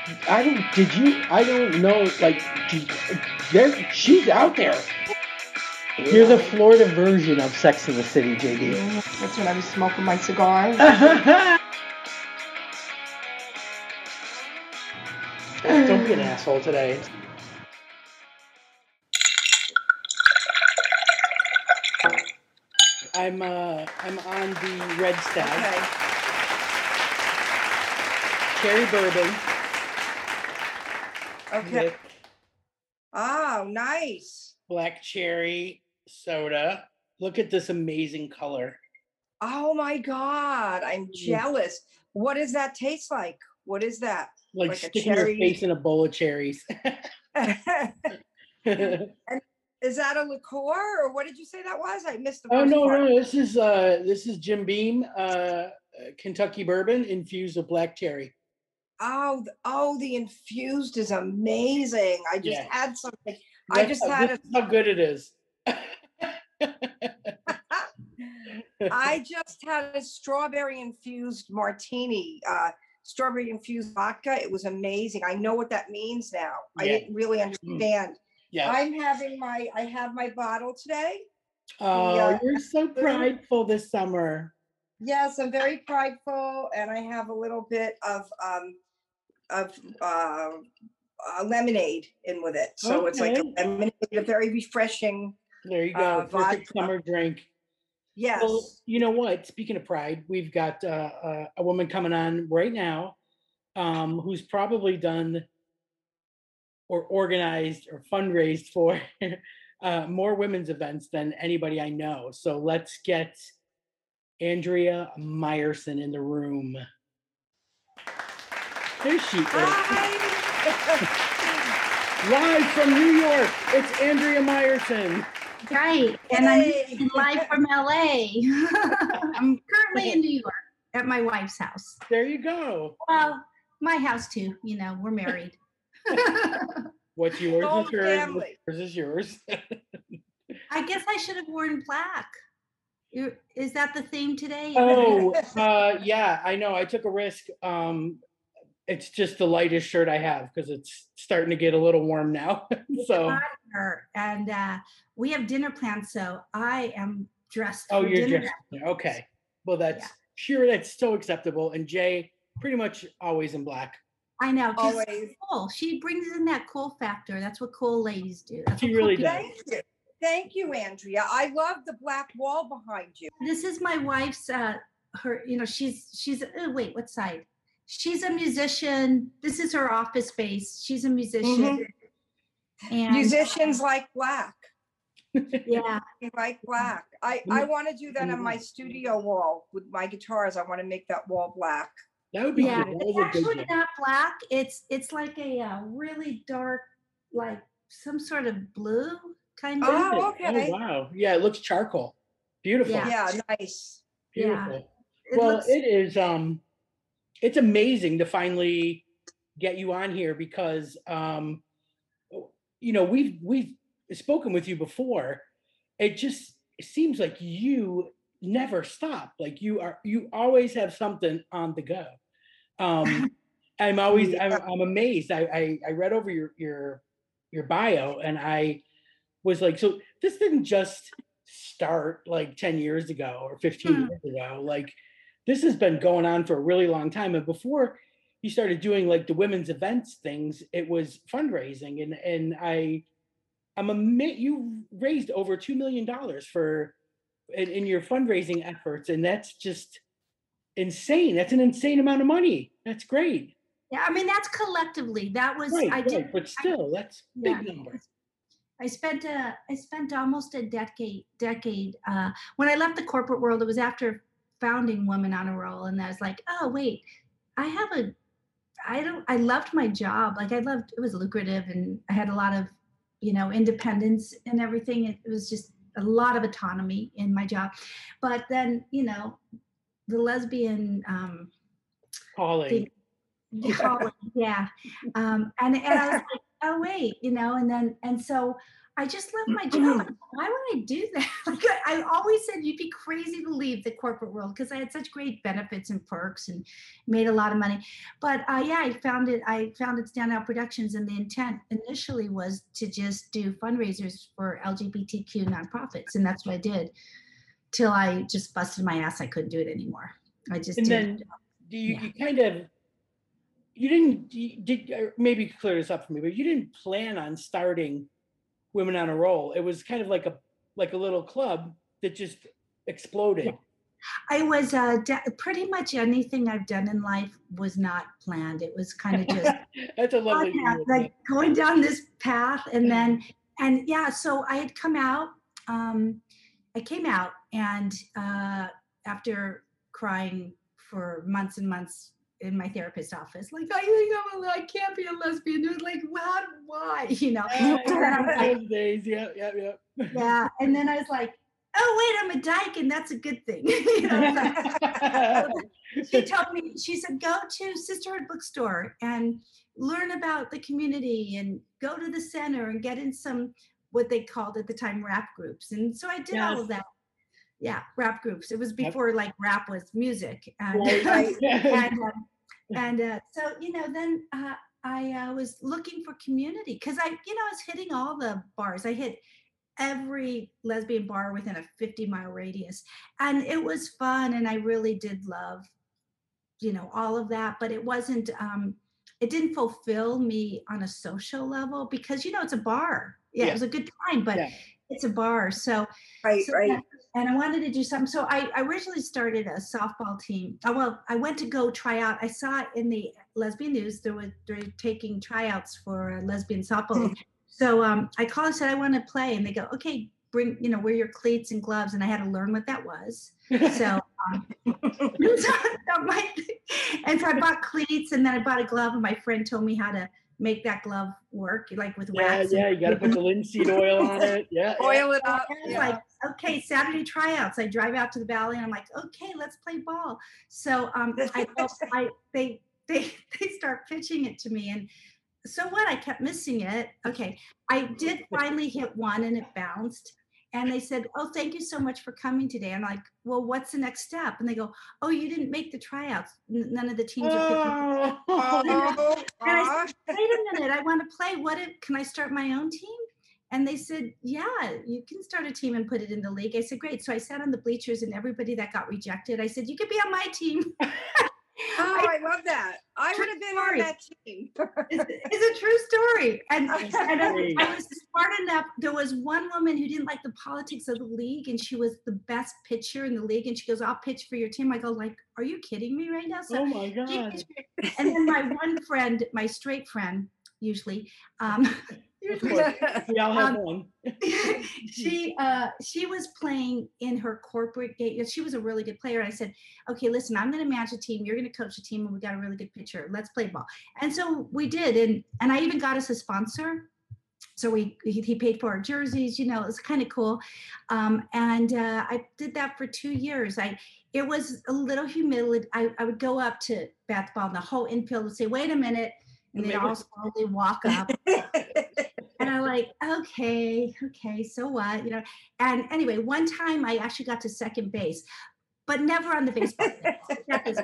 I don't know, like, she's out there. You're the Florida version of Sex in the City, JD. That's when I was smoking my cigar. Don't be an asshole today. I'm on the Red Stag. Okay. Cherry bourbon. Okay. With Oh, nice. black cherry soda. Look at this amazing color. Oh my God, I'm jealous. What does that taste like? What is that? Like a sticking your cherry? face in a bowl of cherries. And is that a liqueur, or what did you say that was? I missed the Oh first part. no, this is Jim Beam Kentucky bourbon infused with black cherry. Oh, the infused is amazing. I just had something. This is how good it is. I just had a strawberry infused martini, strawberry infused vodka. It was amazing. I know what that means now. I didn't really understand. Yeah. I have my bottle today. Oh, you're so prideful this summer. Yes, I'm very prideful, and I have a little bit of lemonade in with it. So it's like a lemonade, a very refreshing. There you go. Perfect summer drink. Yes. Well, you know what? Speaking of pride, we've got a woman coming on right now who's probably done or organized or fundraised for more women's events than anybody I know. So let's get Andrea Meyerson in the room. There she is. Live from New York, it's Andrea Meyerson. Right, and I'm live from LA. I'm currently in New York at my wife's house. There you go. Well, my house too. You know, we're married. What's yours is hers. Yours is yours. I guess I should have worn black. Is that the theme today? Oh, yeah, I know. I took a risk. It's just the lightest shirt I have because it's starting to get a little warm now. So, and we have dinner planned, so I am dressed. Oh, you're dressed. Okay. Well, that's so acceptable. And Jay, pretty much always in black. I know. Always. Cool. She brings in that cool factor. That's what cool ladies do. That's she really does. Thank you, Andrea. I love the black wall behind you. This is my wife's. Her. You know, she's. Oh, wait, what side? She's a musician. This is her office space. She's a musician. Mm-hmm. And musicians like black. Yeah. They like black. I want to do that on my studio wall with my guitars. I want to make that wall black. That would be good. It's actually not black. It's like a really dark, like some sort of blue kind of. Oh, okay. Oh, wow. Yeah, it looks charcoal. Beautiful. Yeah, nice. Beautiful. Yeah. Well, it is it's amazing to finally get you on here because you know, we've spoken with you before. It seems like you never stop. Like you always have something on the go. I'm amazed. I read over your bio and I was like, so this didn't just start like 10 years ago or 15 years ago. Like this has been going on for a really long time. And before you started doing like the women's events things, it was fundraising. And I'm amazed you raised over $2 million in your fundraising efforts. And that's just insane. That's an insane amount of money. That's great. Yeah, I mean, that's collectively. That was right, but still, that's big number. I spent almost a decade. When I left the corporate world, it was after founding Women on a Roll, and I was like, oh wait, I loved my job. Like it was lucrative, and I had a lot of, you know, independence and everything. It was just a lot of autonomy in my job. But then, you know, the lesbian calling. Yeah. And I was like, oh wait, you know, and so I just love my job. Why would I do that? Like I always said, you'd be crazy to leave the corporate world because I had such great benefits and perks and made a lot of money. But yeah, I found it. I founded Standout Productions, and the intent initially was to just do fundraisers for LGBTQ nonprofits, and that's what I did till I just busted my ass. I couldn't do it anymore. I just And did. then you kind of, you didn't, maybe clear this up for me, but you didn't plan on starting Women on a Roll. It was kind of like a little club that just exploded. Yeah. I was pretty much anything I've done in life was not planned. It was kind of just that's a lovely path, like going down this path, and then yeah. So I had come out. I came out, and after crying for months and months in my therapist's office, like I think I can't be a lesbian. It was like, why? You know. Those days, yeah. Yeah, and then I was like, oh wait, I'm a dyke, and that's a good thing. You know, she told me, she said, go to Sisterhood Bookstore and learn about the community, and go to the center and get in some what they called at the time rap groups. And so I did all of that. Yeah, rap groups. It was before like rap was music, and so you know, then I was looking for community because I was hitting all the bars. I hit every lesbian bar within a 50-mile radius, and it was fun, and I really did love all of that, but it wasn't it didn't fulfill me on a social level because it's a bar. It was a good time, but it's a bar. So right. And I wanted to do something. So I originally started a softball team. Well, I went to go try out. I saw it in the Lesbian News. They're taking tryouts for a lesbian softball. So I called and said, I want to play. And they go, okay, bring, wear your cleats and gloves. And I had to learn what that was. So, and so I bought cleats, and then I bought a glove, and my friend told me how to make that glove work, like with wax. Yeah, you got to put the linseed oil on it. Yeah. Oil it up. Like, okay, Saturday tryouts. I drive out to the valley, and I'm like, okay, let's play ball. So they start pitching it to me, and so what? I kept missing it. Okay, I did finally hit one, and it bounced. And they said, oh, thank you so much for coming today. I'm like, well, what's the next step? And they go, oh, you didn't make the tryouts. None of the teams are picking. And I said, wait a minute, I want to play. Can I start my own team? And they said, yeah, you can start a team and put it in the league. I said, great. So I sat on the bleachers, and everybody that got rejected, I said, you could be on my team. Oh, I love that. I would have been on that team. It's a true story. And I was smart enough. There was one woman who didn't like the politics of the league, and she was the best pitcher in the league. And she goes, I'll pitch for your team. I go, like, are you kidding me right now? So oh my God. And then my one friend, my straight friend, usually, we all have one. She was playing in her corporate game. She was a really good player. I said, okay, listen, I'm going to manage a team. You're going to coach a team, and we got a really good pitcher. Let's play ball. And so we did. And I even got us a sponsor. So he paid for our jerseys, it was kind of cool. And I did that for 2 years. It was a little humiliating. I would go up to bat ball, and the whole infield would say, wait a minute. And they'd all slowly walk up. And I'm like, okay, so what? And anyway, one time I actually got to second base, but never on the baseball field. That's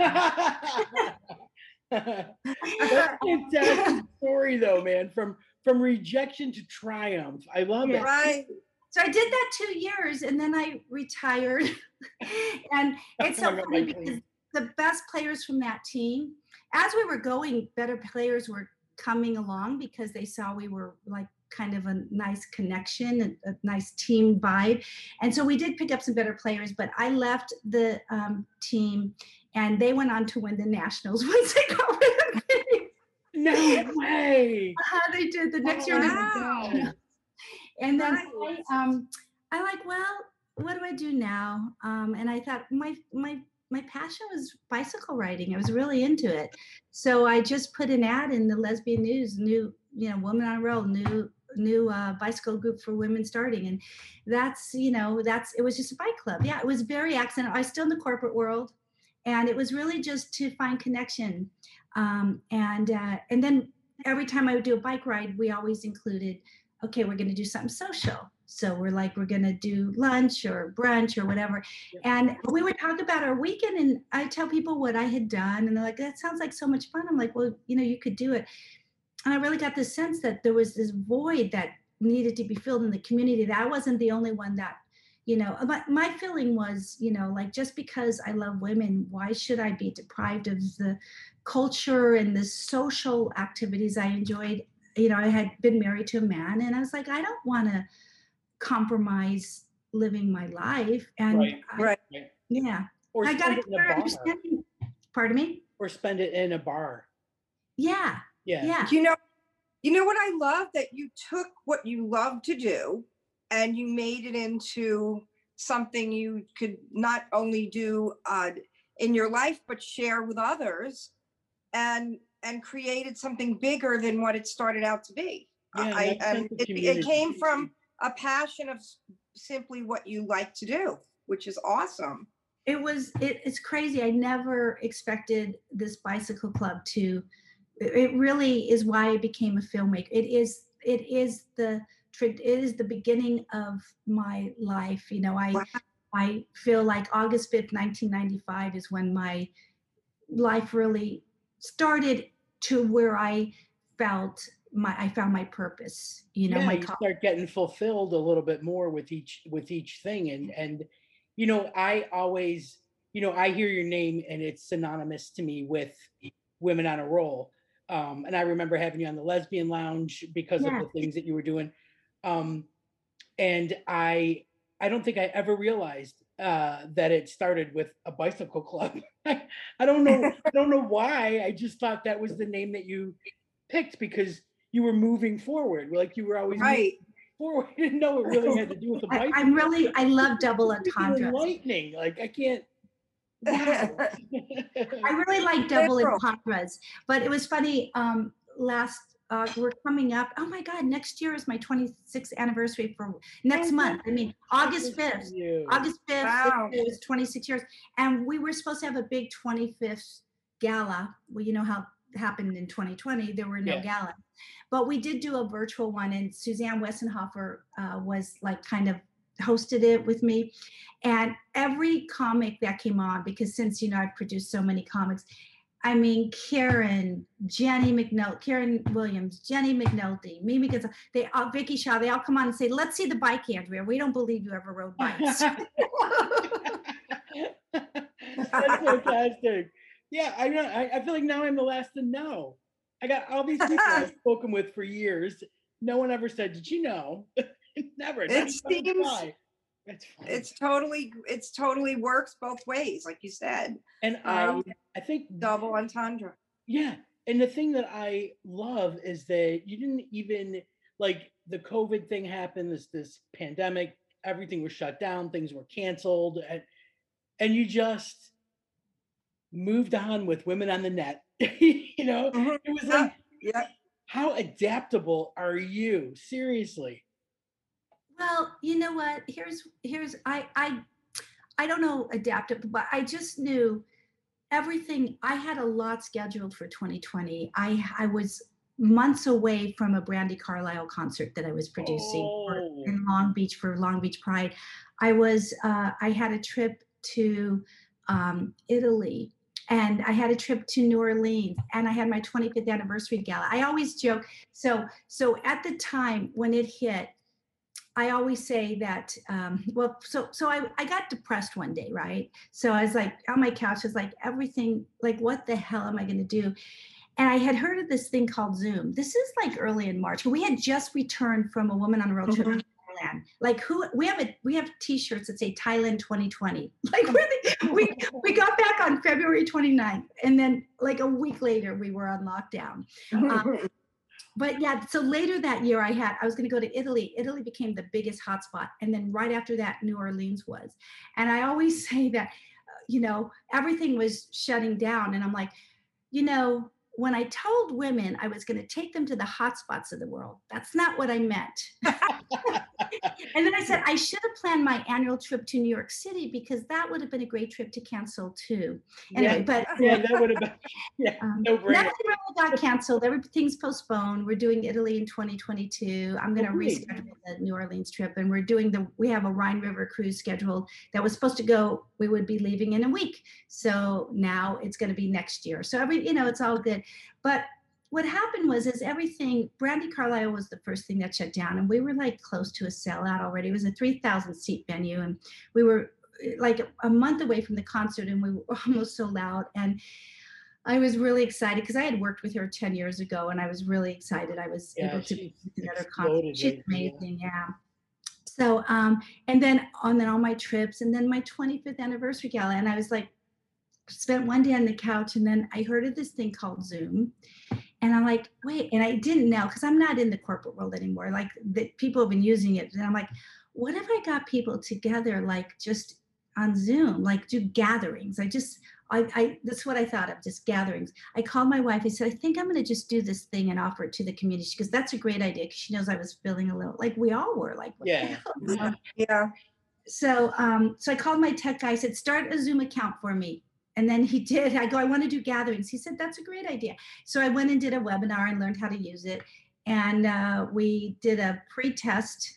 a fantastic story, though, man. From rejection to triumph. I love it. Right. So I did that 2 years, and then I retired. And it's so funny because the best players from that team, as we were going, better players were coming along because they saw we were like kind of a nice connection, a nice team vibe. And so we did pick up some better players, but I left the team, and they went on to win the Nationals once they got rid of me. No way. They did the next year. Wow. And then I like, well, what do I do now? And I thought my passion was bicycle riding. I was really into it. So I just put an ad in the Lesbian News, new, Women on a Roll, new bicycle group for women starting. And it was just a bike club. Yeah, it was very accidental. I was still in the corporate world, and it was really just to find connection. And then every time I would do a bike ride, we always included okay, we're going to do something social. So we're like, we're going to do lunch or brunch or whatever. And we would talk about our weekend, and I tell people what I had done. And they're like, that sounds like so much fun. I'm like, well, you could do it. And I really got the sense that there was this void that needed to be filled in the community, that I wasn't the only one that, my feeling was, like, just because I love women, why should I be deprived of the culture and the social activities I enjoyed? I had been married to a man, and I was like, I don't want to compromise living my life. And right. Yeah. Or I got spend it in a bar. understanding. Pardon me? Or spend it in a bar. Yeah. Yeah. You know what I love? That you took what you love to do and you made it into something you could not only do in your life, but share with others, and created something bigger than what it started out to be. Yeah, it came from a passion of simply what you like to do, which is awesome. It's crazy. I never expected this bicycle club to, it really is why I became a filmmaker. It is the beginning of my life. I feel like August 5th, 1995 is when my life really started to where I found my purpose. You start getting fulfilled a little bit more with each thing. And I always, I hear your name and it's synonymous to me with Women on a Roll. And I remember having you on the Lesbian Lounge because of the things that you were doing. And I don't think I ever realized that it started with a bicycle club. I don't know why. I just thought that was the name that you picked because you were moving forward. Like you were always moving forward. I didn't know it really had to do with the bicycle. I love double entendre. Enlightening. Like I can't. Wow. I really like double entendres, but it was funny. We're coming up. Oh my God! Next year is my 26th anniversary for next month. I mean, August 5th. August 5th. Wow. It was 26 years, and we were supposed to have a big 25th gala. Well, you know how it happened in 2020. There were no galas, but we did do a virtual one, and Suzanne Wessenhofer was like kind of hosted it with me, and every comic that came on, because since I've produced so many comics, I mean, Karen Williams, Jenny McNulty, Mimi Gonzalez, Vicky Shaw, they all come on and say, let's see the bike, Andrea. We don't believe you ever rode bikes. That's fantastic. Yeah, I feel like now I'm the last to know. I got all these people I've spoken with for years. No one ever said, did you know? Never. It seems it's totally works both ways, like you said. And I think double entendre. Yeah. And the thing that I love is that you didn't even, like, the COVID thing happened, this pandemic, everything was shut down, things were canceled, and you just moved on with Women on the Net. It was like, how adaptable are you? Seriously. Well, you know what? Here's I don't know adaptive, but I just knew everything. I had a lot scheduled for 2020. I was months away from a Brandy Carlisle concert that I was producing in Long Beach for Long Beach Pride. I had a trip to Italy, and I had a trip to New Orleans, and I had my 25th anniversary gala. I always joke. So at the time when it hit, I always say that, so I got depressed one day, right? So I was like on my couch, I was like, everything, like, what the hell am I going to do? And I had heard of this thing called Zoom. This is like early in March. We had just returned from a Woman on a Road trip to Thailand. Like, we have T-shirts that say Thailand 2020. Like, we got back on February 29th, and then like a week later we were on lockdown. But yeah, so later that year I was going to go to Italy. Italy became the biggest hotspot. And then right after that, New Orleans was. And I always say that, everything was shutting down. And I'm like, when I told women I was going to take them to the hotspots of the world, that's not what I meant. And then I said, I should have planned my annual trip to New York City because that would have been a great trip to cancel too. Yeah, Anyway, but yeah, that would have been, yeah, no brainer. nothing really got canceled. Everything's postponed. We're doing Italy in 2022. I'm going to great. reschedule the New Orleans trip, and we have a Rhine River cruise scheduled that was supposed to go. We would be leaving in a week, so now it's going to be next year. So it's all good. But what happened is everything. Brandy Carlisle was the first thing that shut down, and we were like close to a sellout already. It was a 3,000 seat venue, and we were like a month away from the concert, and we were almost sold out. And I was really excited because I had worked with her 10 years ago, and I was really excited. I was able to be with another concert. She's amazing, yeah. So, and then on all my trips, and then my 25th anniversary gala, and I was like, spent one day on the couch, and then I heard of this thing called Zoom, and I'm like, wait, and I didn't know because I'm not in the corporate world anymore. Like people have been using it, and I'm like, what if I got people together, like just on Zoom, like do gatherings? That's what I thought of, just gatherings. I called my wife. I said, I think I'm going to just do this thing and offer it to the community because that's a great idea. Because she knows I was feeling a little like we all were, like yeah, yeah. So, so I called my tech guy. I said, start a Zoom account for me. And then he did. I go, I want to do gatherings. He said, that's a great idea. So I went and did a webinar and learned how to use it. And we did a pre-test,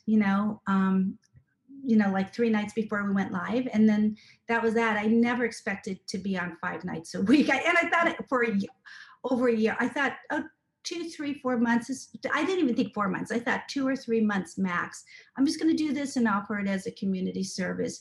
like 3 nights before we went live. And then that was that. I never expected to be on 5 nights a week. And I thought for over a year, I thought, 2, 3, 4 months. I didn't even think 4 months. I thought 2 or 3 months max. I'm just going to do this and offer it as a community service.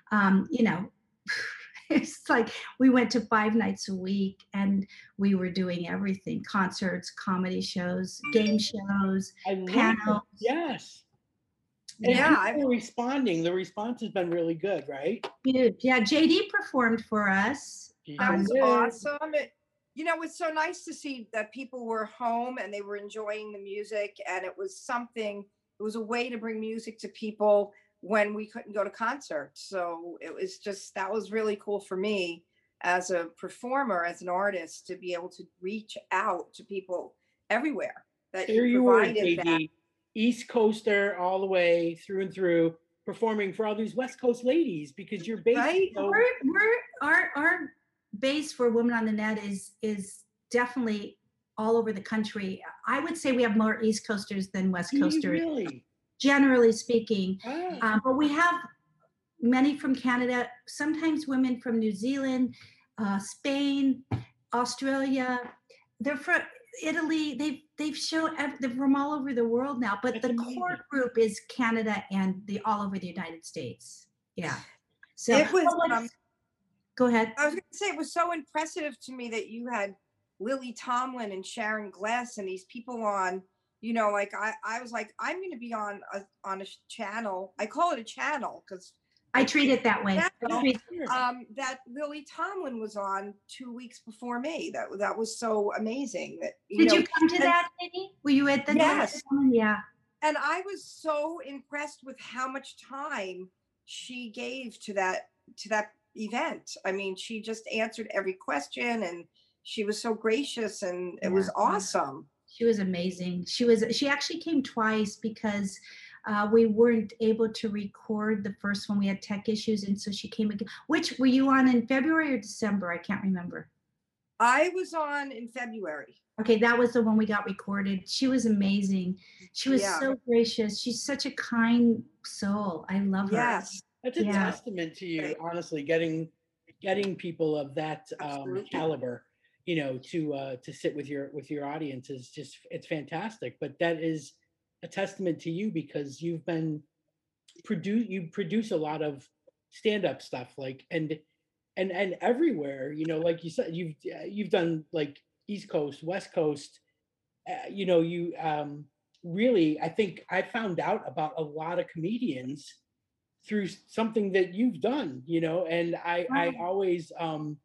It's like we went to 5 nights a week and we were doing everything: concerts, comedy shows, game shows, panels. Yes. And Yeah, people are responding. The response has been really good, right? Yeah, JD performed for us. that was awesome. It's so nice to see that people were home and they were enjoying the music, and it was a way to bring music to people when we couldn't go to concerts. So that was really cool for me as a performer, as an artist, to be able to reach out to people everywhere. That Here you were, JD, East Coaster all the way through and through, performing for all these West Coast ladies because you're based. Right? Our base for Women on the Net is definitely all over the country. I would say we have more East Coasters than West Coasters. Really? Generally speaking. Oh. But we have many from Canada, sometimes women from New Zealand, Spain, Australia. They're from Italy. They've shown, they're from all over the world now, but the core group is Canada and all over the United States. Yeah. So it was, go ahead. I was going to say, it was so impressive to me that you had Lily Tomlin and Sharon Glass and these people on. I was like, I'm going to be on a channel. I call it a channel because I treat it that way. That Lily Tomlin was on 2 weeks before me. That was so amazing. Did you come to that, Katie? Were you at the? Yes. Yeah. And I was so impressed with how much time she gave to that event. I mean, she just answered every question, and she was so gracious, and it was awesome. She was amazing. She actually came twice because we weren't able to record the first one. We had tech issues, and so she came again. Which were you on in February or December? I can't remember. I was on in February. Okay, that was the one we got recorded. She was amazing. She was so gracious. She's such a kind soul. I love her. Yes. That's a testament to you, honestly, getting people of that caliber, to sit with your audience is just, it's fantastic. But that is a testament to you because you produce a lot of stand-up stuff, like and everywhere, like you said, you've done like East Coast, West Coast, really, I think I found out about a lot of comedians through something that you've done, and I always, and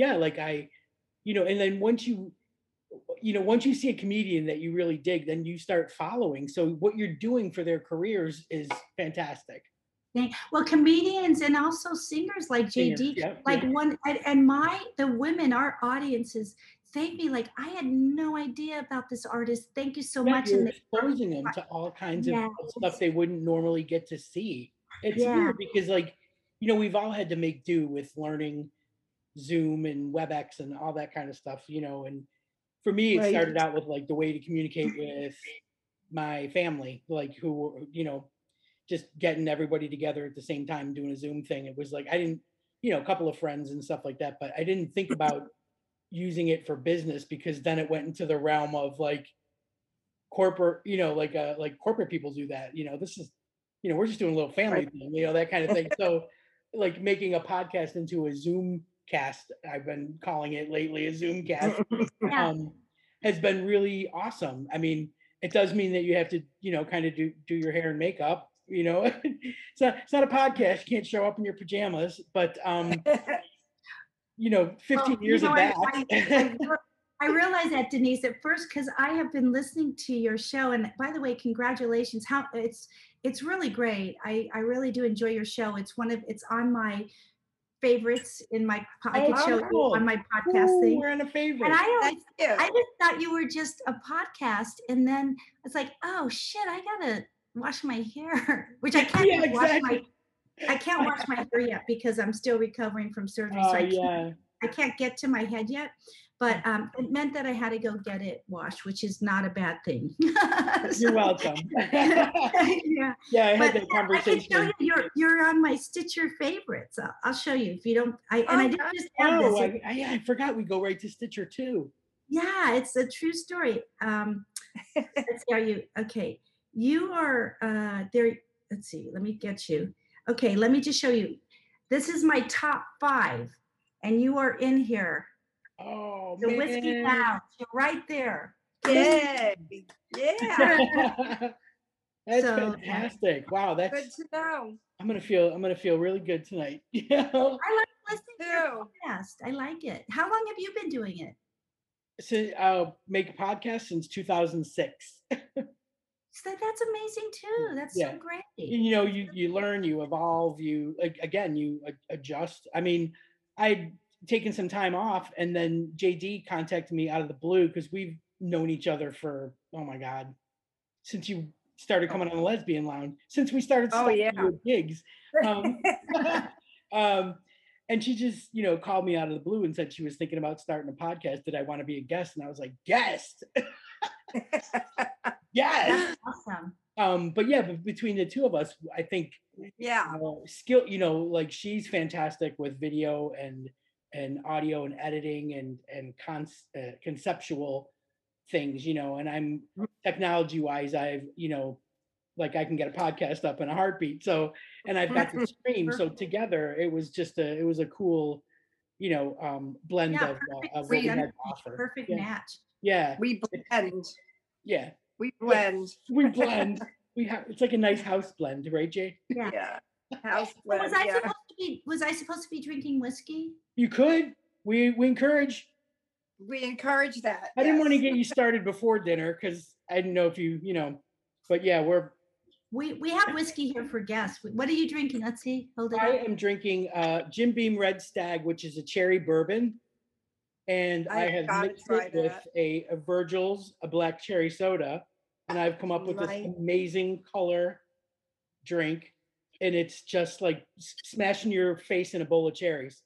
then once you see a comedian that you really dig, then you start following. So what you're doing for their careers is fantastic. Well, comedians and also singers like JD, the women, our audiences thank me like, I had no idea about this artist. Thank you so Yeah, much. you're And exposing them to all kinds of yeah, stuff they wouldn't normally get to see. It's yeah, weird because, like, we've all had to make do with learning Zoom and WebEx and all that kind of stuff, and for me, it Right. started out with like the way to communicate with my family, like who, just getting everybody together at the same time doing a Zoom thing. It was like I didn't, a couple of friends and stuff like that, but I didn't think about using it for business because then it went into the realm of like corporate, like corporate people do that. This is, we're just doing a little family Right. thing, that kind of thing. So like making a podcast into a Zoom cast, I've been calling it lately a Zoom cast, yeah. has been really awesome. I mean, it does mean that you have to, kind of do your hair and makeup, it's not a podcast. You can't show up in your pajamas, but 15 Well, years of that. I realize that, Denise, at first, because I have been listening to your show, and by the way, congratulations. How it's really great. I really do enjoy your show. It's on my favorites in my I could show you cool. on my podcast thing. We're in a favorite. And Thank you. I just thought you were just a podcast, and then it's like, oh shit, I gotta wash my hair, which I can't Yeah, exactly. I can't wash my hair yet because I'm still recovering from surgery. So I can't get to my head yet. But it meant that I had to go get it washed, which is not a bad thing. You're welcome. Yeah. I had that conversation. I can show you, you're on my Stitcher favorites. I'll show you if you don't. I didn't just have this. I forgot we go right to Stitcher too. Yeah, it's a true story. Let's see, are you okay? You are there. Let's see. Let me get you. Okay, let me just show you. This is my top 5, and you are in here. Oh, the man. Whiskey Lounge. You're right there. Yeah. Yeah. That's So, fantastic. Wow, that's Good to know. I'm gonna feel really good tonight. I like listening to your Too. podcast. I like it. How long have you been doing it? So make a podcast since 2006. So that's amazing too. That's so great. You learn, you evolve, you adjust. I mean, I'd taken some time off, and then JD contacted me out of the blue because we've known each other for, oh my God, since you started coming on the Lesbian Lounge, since we started with gigs. And she just, called me out of the blue and said she was thinking about starting a podcast. Did I want to be a guest? And I was like, guest. Yes. That's awesome. But between the two of us, I think skill, like she's fantastic with video and audio and editing and conceptual things, and I'm technology wise, I've, like I can get a podcast up in a heartbeat. So, and I've got the stream. So together it was just it was a cool, blend of what we had to offer. Perfect match. Yeah. We blend. Yeah. We blend. We blend. It's like a nice house blend, right, Jay? Yeah. House blend. Was I supposed to be drinking whiskey? You could. We encourage. We encourage that. I didn't want to get you started before dinner because I didn't know if you, but yeah, we have whiskey here for guests. What are you drinking? Let's see. Hold it. I am drinking Jim Beam Red Stag, which is a cherry bourbon. And I have mixed it with a Virgil's, a black cherry soda, and I've come up with this amazing color drink, and it's just like smashing your face in a bowl of cherries.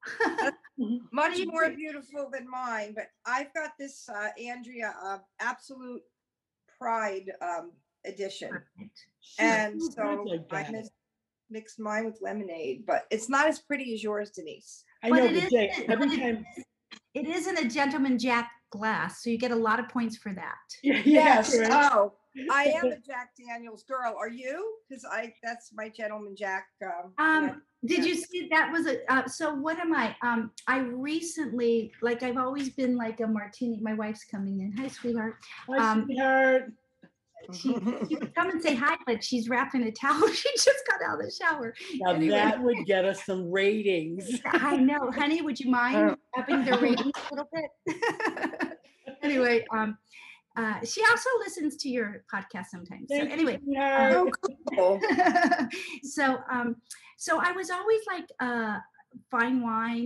Much more beautiful than mine, but I've got this Andrea Absolute Pride edition, and so I mixed mine with lemonade, but it's not as pretty as yours, Denise. I know, but Jay, every time. It is in a Gentleman Jack glass, so you get a lot of points for that. Yes. Right. Oh, I am a Jack Daniels girl. Are you? Because that's my Gentleman Jack. Did you see that was so what am I? I recently, like I've always been like a martini. My wife's coming in. Hi, sweetheart. Hi, sweetheart. She would come and say hi, but she's wrapping a towel. She just got out of the shower. Now that would get us some ratings. I know, honey. Would you mind upping the ratings a little bit? Anyway, she also listens to your podcast sometimes. So anyway, cool. So I was always like fine wine,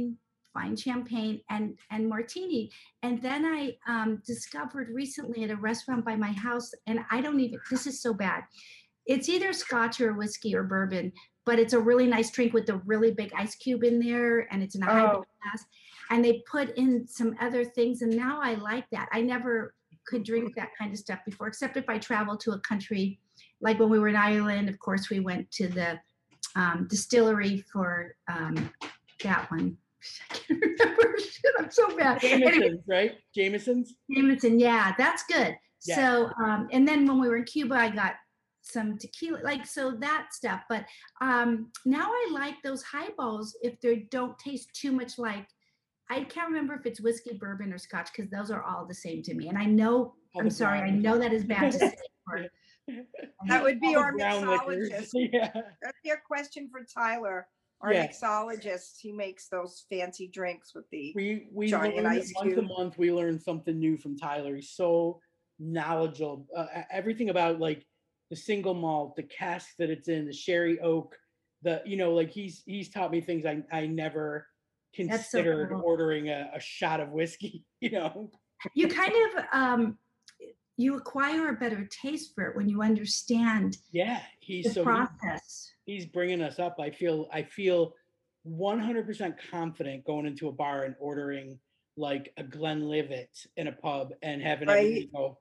fine champagne and martini. And then I discovered recently at a restaurant by my house, and I don't even, this is so bad. It's either scotch or whiskey or bourbon, but it's a really nice drink with a really big ice cube in there, and it's in a high glass. And they put in some other things, and now I like that. I never could drink that kind of stuff before, except if I travel to a country, like when we were in Ireland. Of course, we went to the distillery for that one. I can't remember. Shit, I'm so bad. Jameson's, anyway, right? Jameson's. Jameson, yeah, that's good. Yeah. So, and then when we were in Cuba, I got some tequila, like, so that stuff. But now I like those highballs if they don't taste too much like, I can't remember if it's whiskey, bourbon, or scotch, because those are all the same to me. And I know, I'm sorry, I know that is bad to say. That would be All the our brown liquors. mixologist. Yeah. That's your question for Tyler, our Yeah. mixologist. He makes those fancy drinks with the We giant learn ice once a cube. month. We learn something new from Tyler. He's so knowledgeable. Everything about like the single malt, the cask that it's in, the sherry oak, the like he's taught me things I never That's so considered cool. ordering a shot of whiskey. You kind of you acquire a better taste for it when you understand Yeah, the process. He's bringing us up. I feel 100% confident going into a bar and ordering like a Glenlivet in a pub and having everybody go.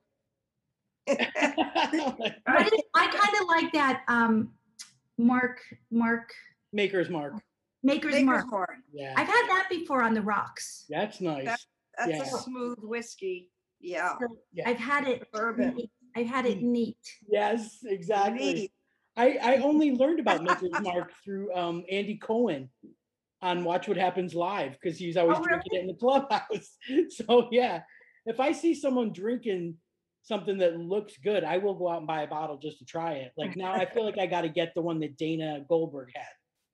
I kind of like that Mark Maker's Mark. Maker's Mark. Yeah, I've had that before on the rocks. that's nice. That's a smooth whiskey. Yeah. So I've had it bourbon. I've had it neat. Yes, exactly. Neat. I only learned about Maker's Mark through Andy Cohen on Watch What Happens Live, because he's always drinking it in the clubhouse. So yeah, if I see someone drinking something that looks good, I will go out and buy a bottle just to try it. Like now I feel like I got to get the one that Dana Goldberg had.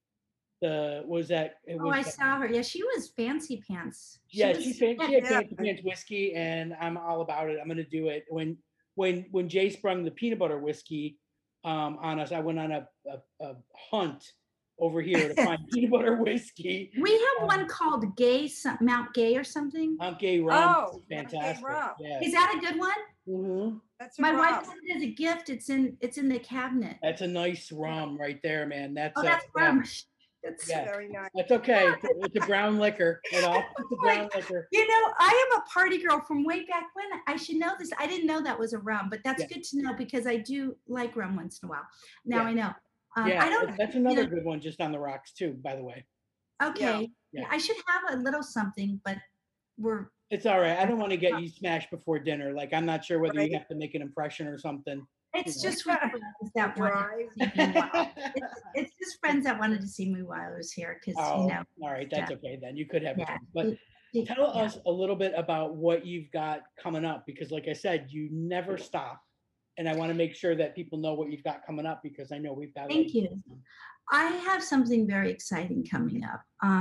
I saw her. Yeah, she was fancy pants. She had fancy pants whiskey, and I'm all about it. I'm gonna do it. When Jay sprung the peanut butter whiskey on us, I went on a hunt over here to find peanut butter whiskey. We have one called Mount Gay or something. Mount Gay rum. Oh, fantastic. Yeah. Is that a good one? Mm-hmm. That's my wife got it as a gift. It's in the cabinet. That's a nice rum right there, man. That's rum. That's very nice. That's okay. It's a brown liquor. It's a brown liquor. I am a party girl from way back when. I should know this. I didn't know that was a rum, but that's good to know because I do like rum once in a while. Now I know. That's another good one just on the rocks too, by the way. Okay. Yeah. I should have a little something, but it's all right. I don't want to get you smashed before dinner. Like, I'm not sure whether you have to make an impression or something. It's just that it's just friends that wanted to see me while I was here because all right, that's okay then. You could have it. But tell us a little bit about what you've got coming up, because like I said, you never stop. And I want to make sure that people know what you've got coming up, because I know we've got. Thank you. I have something very exciting coming up.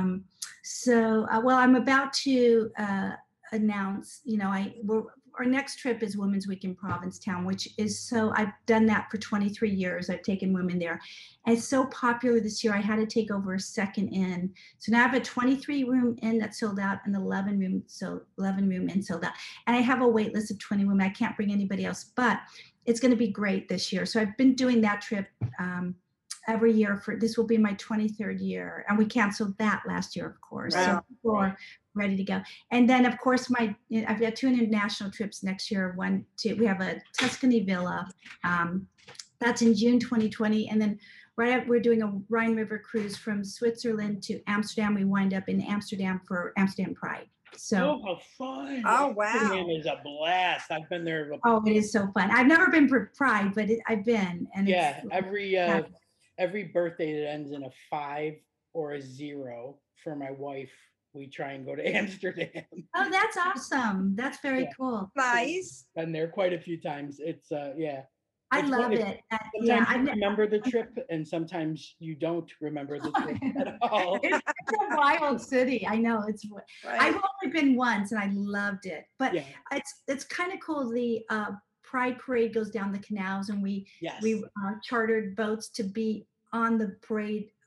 I'm about to announce, our next trip is Women's Week in Provincetown, which is I've done that for 23 years. I've taken women there. And it's so popular this year, I had to take over a second inn. So now I have a 23-room inn that's sold out and 11-room inn sold out. And I have a wait list of 20 women. I can't bring anybody else, but it's going to be great this year. So I've been doing that trip every year this will be my 23rd year. And we canceled that last year, of course. Wow. So we're ready to go. And then of course, I've got 2 international trips next year. We have a Tuscany villa. That's in June 2020. And then we're doing a Rhine River cruise from Switzerland to Amsterdam. We wind up in Amsterdam for Amsterdam Pride. So how fun. Oh, wow. Amsterdam is a blast. I've been there. It is so fun. I've never been for Pride, but I've been. And every birthday that ends in a 5 or a 0 for my wife, we try and go to Amsterdam. Oh, that's awesome. That's very cool. Nice. Been there quite a few times. It's I love it. Sometimes you remember the trip, and sometimes you don't remember the trip at all. It's a wild city. I know. I've only been once, and I loved it. But it's kind of cool. The Pride Parade goes down the canals, and we chartered boats to be on the parade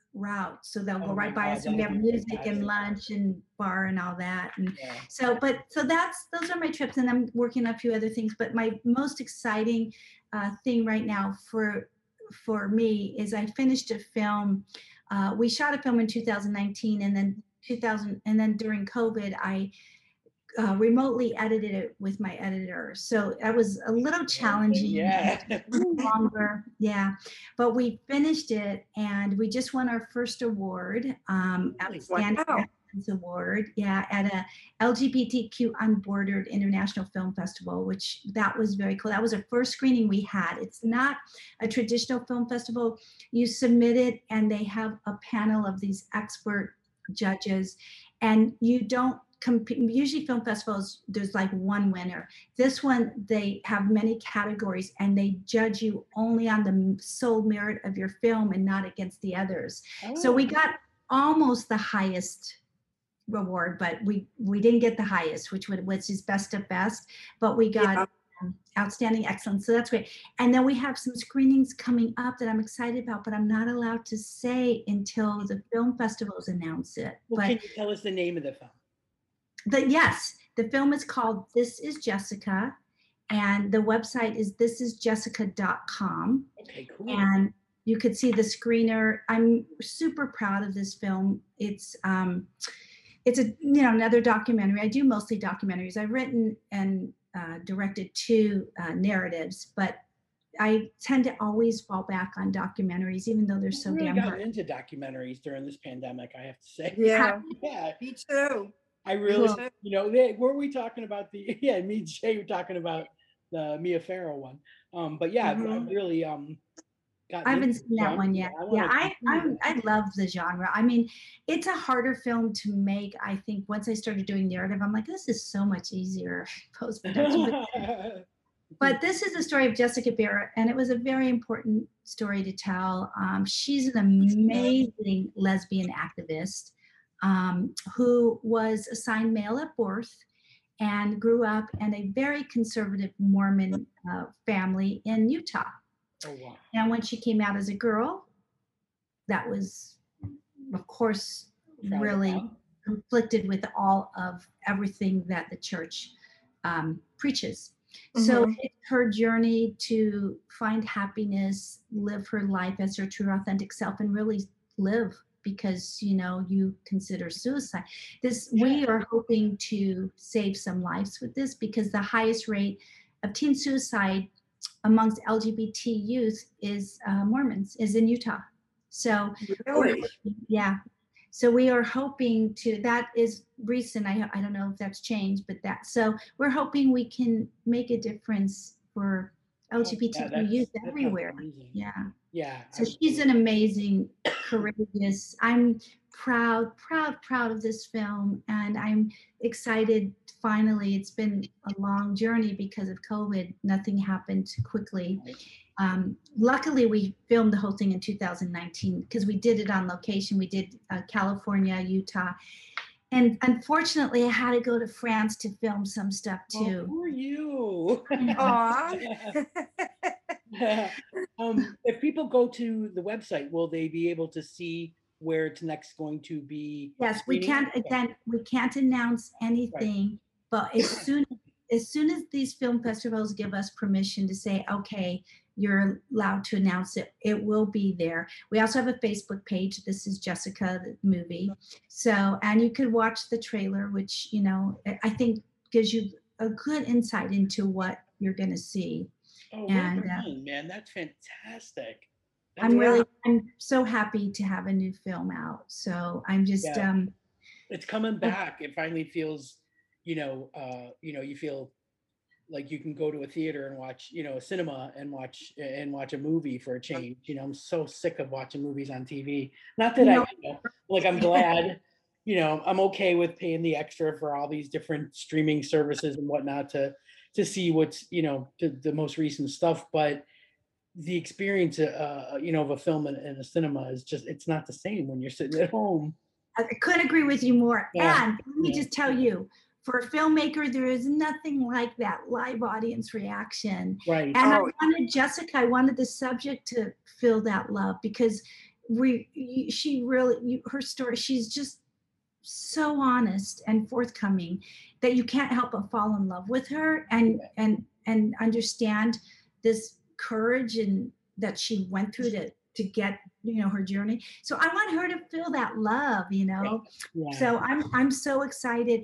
route. So they'll go Oh my right by God, us, and we have that'd be music and fantastic. lunch and bar and all that. And Yeah. so, those are my trips, and I'm working on a few other things. But my most exciting thing right now for me is I finished a film. We shot a film in 2019, and then during COVID, I remotely edited it with my editor. So that was a little challenging and Yeah. a little longer. Yeah. But we finished it, and we just won our first award, Outstanding Wow. Excellence Award. Yeah. At a LGBTQ Unbordered International Film Festival, which that was very cool. That was our first screening we had. It's not a traditional film festival. You submit it, and they have a panel of these expert judges, and you don't usually film festivals, there's like one winner. This one, they have many categories, and they judge you only on the sole merit of your film and not against the others. So we got almost the highest reward, but we didn't get the highest, which is best of best, but we got Outstanding Excellence. So that's great. And then we have some screenings coming up that I'm excited about, but I'm not allowed to say until the film festivals announce it. Well, but can you tell us the name of the film? Yes, the film is called This Is Jessica, and the website is thisisjessica.com. Okay, cool. And you could see the screener. I'm super proud of this film. It's another documentary. I do mostly documentaries. I've written and directed 2 narratives, but I tend to always fall back on documentaries, even though they're so damn hard. I've gotten into documentaries during this pandemic, I have to say. Yeah. Yeah. Me too. I really, Cool. were we talking about yeah, me and Jay were talking about the Mia Farrow one. But yeah, I've really I haven't seen that one yet. Yeah, I love the genre. I mean, it's a harder film to make. I think once I started doing narrative, I'm like, this is so much easier post-production. But this is the story of Jessica Barrett, and it was a very important story to tell. She's an amazing lesbian activist who was assigned male at birth and grew up in a very conservative Mormon family in Utah. Oh, wow. And when she came out as a girl, that was, of course, really conflicted with all of everything that the church preaches. So it's her journey to find happiness, live her life as her true authentic self, and really live, because you consider suicide. We are hoping to save some lives with this, because the highest rate of teen suicide amongst LGBT youth is Mormons, is in Utah. So Really? yeah. So we are hoping to, that is recent. I don't know if that's changed, but so we're hoping we can make a difference for LGBTQ youth everywhere. Yeah. Yeah. So she's an amazing, courageous. I'm proud of this film, and I'm excited. Finally, it's been a long journey because of COVID. Nothing happened quickly. Luckily, we filmed the whole thing in 2019 because we did it on location. We did California, Utah. And unfortunately, I had to go to France to film some stuff too. Oh, who are you? If people go to the website, will they be able to see where it's next going to be? Yes, we can't announce anything, but as soon as these film festivals give us permission to say, okay, you're allowed to announce it, it will be there. We also have a Facebook page. This is Jessica, the movie. So, and you could watch the trailer, which, I think gives you a good insight into what you're going to see. Oh, well done, man. That's fantastic. I'm so happy to have a new film out. So I'm just, it's coming back. It finally feels, you feel like you can go to a theater and watch, a cinema and watch a movie for a change. I'm so sick of watching movies on TV. Not that I'm glad, I'm okay with paying the extra for all these different streaming services and whatnot to see what's, the most recent stuff. But the experience, of a film in a cinema is just, it's not the same when you're sitting at home. I couldn't agree with you more. Yeah. And let me just tell you, for a filmmaker, there is nothing like that live audience reaction. Right. And I wanted the subject to feel that love, because she really, her story, she's just so honest and forthcoming that you can't help but fall in love with her and understand this courage and that she went through to get, her journey. So I want her to feel that love. Yeah. So I'm so excited.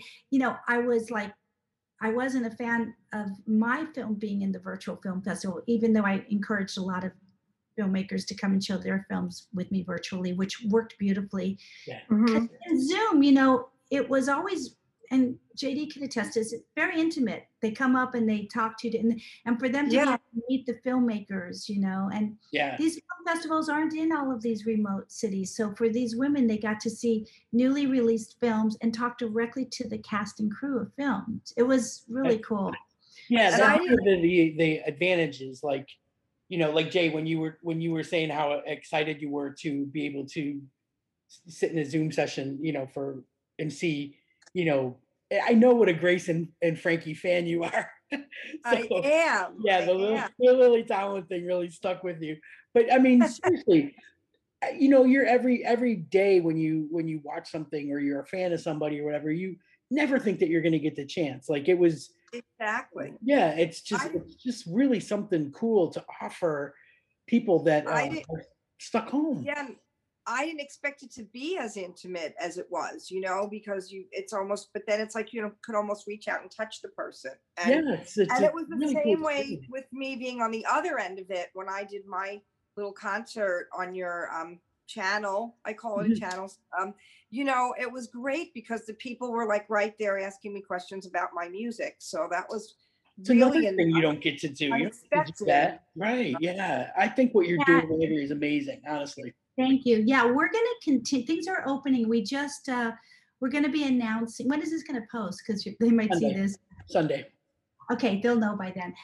I wasn't a fan of my film being in the virtual film festival, even though I encouraged a lot of filmmakers to come and show their films with me virtually, which worked beautifully. Yeah. Mhm. And Zoom, it was always, and JD can attest to this, it's very intimate. They come up and they talk to you, and for them to be Yeah. able to meet the filmmakers, and Yeah. these film festivals aren't in all of these remote cities. So for these women, they got to see newly released films and talk directly to the cast and crew of films. It was really cool. Yeah, And that's one of the advantages, like Jay, when you were saying how excited you were to be able to sit in a Zoom session, and see, I know what a Grace and Frankie fan you are. I am. Yeah, I am. the Lily Tomlin thing really stuck with you. But I mean, seriously, you're every day when you watch something or you're a fan of somebody or whatever, you never think that you're going to get the chance. Like it was. Exactly. Yeah, it's just really something cool to offer people that are stuck home. Yeah, I didn't expect it to be as intimate as it was, because it's almost, but then it's like, could almost reach out and touch the person. And, it's and it was the really same cool way with me being on the other end of it when I did my little concert on your channel. I call it a channel. It was great because the people were like right there asking me questions about my music. So that was another really thing you don't get to do. You don't get to do that. Right. Yeah. I think what you're doing later is amazing, honestly. Thank you. Yeah, we're going to continue. Things are opening. We just, we're going to be announcing, when is this going to post? Because they might see this. Sunday. Okay, they'll know by then.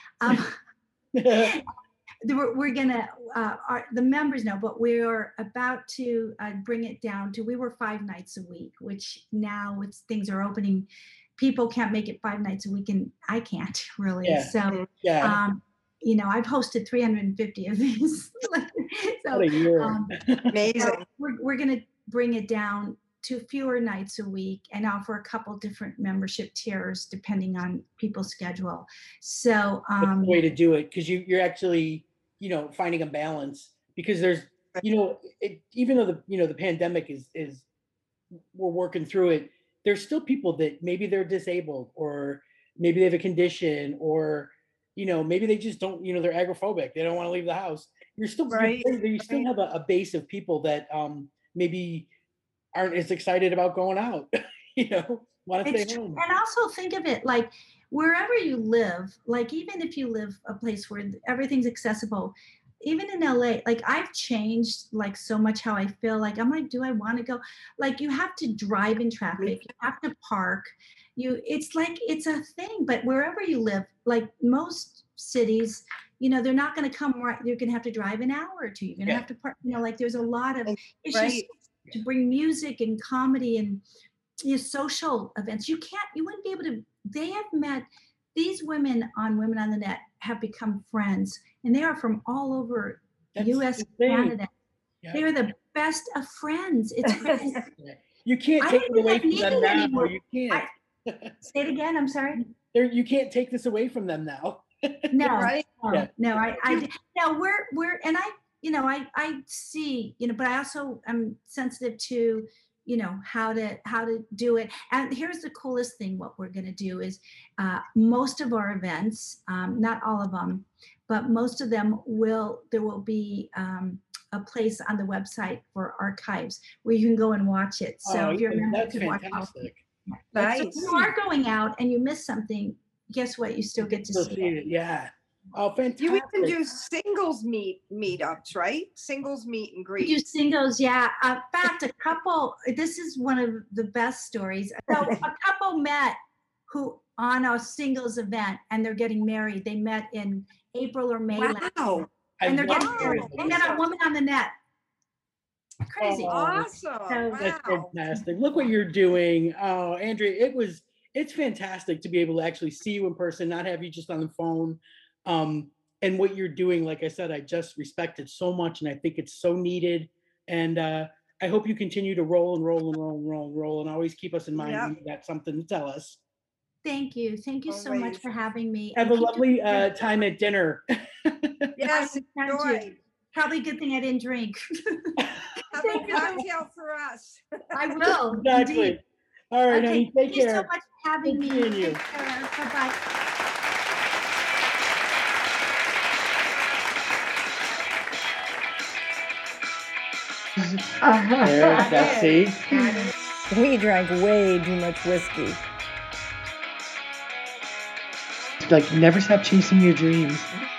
We're going to, the members know, but we're about to bring it down to, we were 5 nights a week, which now things are opening. People can't make it 5 nights a week, and I can't really. Yeah. So, yeah. I've hosted 350 of these. So, what a year. Amazing. So we're going to bring it down to fewer nights a week and offer a couple different membership tiers depending on people's schedule. So that's the way to do it, because you're actually finding a balance, because there's even though the pandemic is we're working through it, there's still people that maybe they're disabled, or maybe they have a condition, or maybe they just don't, they're agoraphobic, they don't want to leave the house. You're still right. You still have a base of people that maybe aren't as excited about going out, want to stay home. And also think of it like wherever you live, like even if you live a place where everything's accessible, even in LA, like I've changed like so much how I feel. Like I'm like, do I want to go? Like you have to drive in traffic, you have to park. It's like it's a thing. But wherever you live, like most cities, they're not going to come right. You're going to have to drive an hour or two. You're going to have to park. Like there's a lot of issues to bring music and comedy and social events. You wouldn't be able to. They have met. These women on Women on the Net have become friends, and they are from all over U.S. Canada. Yeah. They are the best of friends. It's crazy. You can't take it away from them now. Anymore. You can't. Say it again. I'm sorry. You can't take this away from them now. No, right? No. We're and I see, but I also am sensitive to, how to do it. And here's the coolest thing. What we're going to do is most of our events, not all of them, but most of them there will be a place on the website for archives where you can go and watch it. So if you're a member, that's fantastic. Nice. So if you are going out and you miss something, guess what? You still get to see it. Yeah. Oh, fantastic. You even do singles meetups, right? Singles meet and greet. We do singles, yeah. In fact, a couple, this is one of the best stories. So a couple met on a singles event, and they're getting married. They met in April or May. Wow. And they're getting married. They met on Woman on the Net. Crazy. Awesome. So, that's fantastic. Look what you're doing. Oh, Andrea, it's fantastic to be able to actually see you in person, not have you just on the phone. And what you're doing, like I said, I just respect it so much, and I think it's so needed. And I hope you continue to roll and roll and roll and roll and roll, and always keep us in mind Yep. when you got something to tell us. Thank you. Thank you so much Always. for having me. Have and a keep lovely doing your time job. at dinner. Yes, I can enjoy. too. Probably a good thing I didn't drink. Have a Thank you so much. cocktail for us. I will. Exactly. Indeed. All right, Okay. honey. Take Thank you so care. much for having Good me. seeing you. Take care. Bye-bye. There's Betsy. We drank way too much whiskey. Like, never stop chasing your dreams.